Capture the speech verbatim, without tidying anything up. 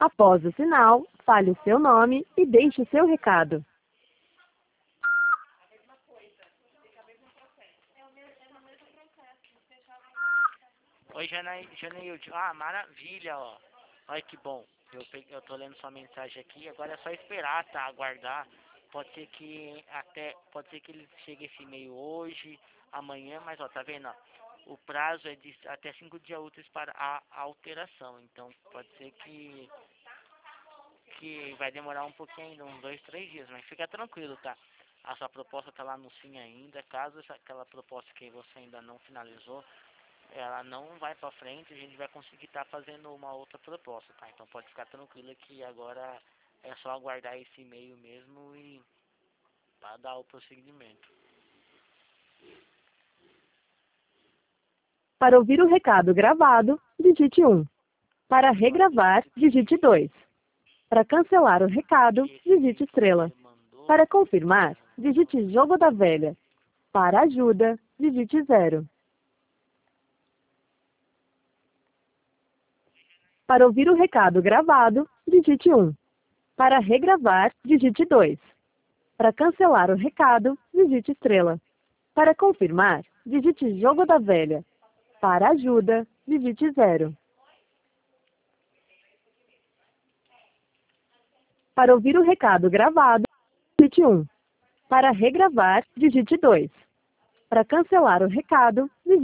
Após o sinal, fale o seu nome e deixe o seu recado. Oi, Janaí- Janaílde. Ah, maravilha, ó. Olha que bom. Eu, peguei, eu tô lendo sua mensagem aqui. Agora é só esperar, tá? Aguardar. Pode ser que até. Pode ser que ele chegue esse e-mail hoje, amanhã, mas ó, tá vendo? Ó, o prazo é de até cinco dias úteis para a alteração. Então pode ser que. Que vai demorar um pouquinho ainda, uns dois, três dias, mas fica tranquilo, tá? A sua proposta tá lá no sim ainda. Caso essa, aquela proposta que você ainda não finalizou, ela não vai para frente, a gente vai conseguir estar fazendo uma outra proposta, tá? Então pode ficar tranquila que agora é só aguardar esse e-mail mesmo e para dar o prosseguimento. Para ouvir o recado gravado, digite um. Para regravar, digite dois. Para cancelar o recado, digite estrela. Para confirmar, digite jogo da velha. Para ajuda, digite zero. Para ouvir o recado gravado, digite um. Para regravar, digite dois. Para cancelar o recado, digite estrela. Para confirmar, digite jogo da velha. Para ajuda, digite zero. Para ouvir o recado gravado, digite um. Para regravar, digite dois. Para cancelar o recado, digite